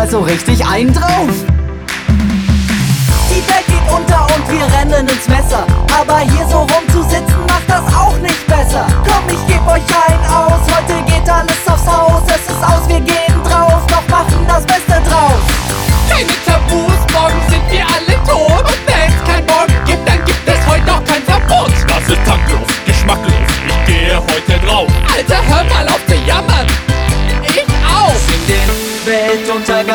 mal so richtig einen drauf. Die Welt geht unter und wir rennen ins Messer, aber hier so rumzusitzen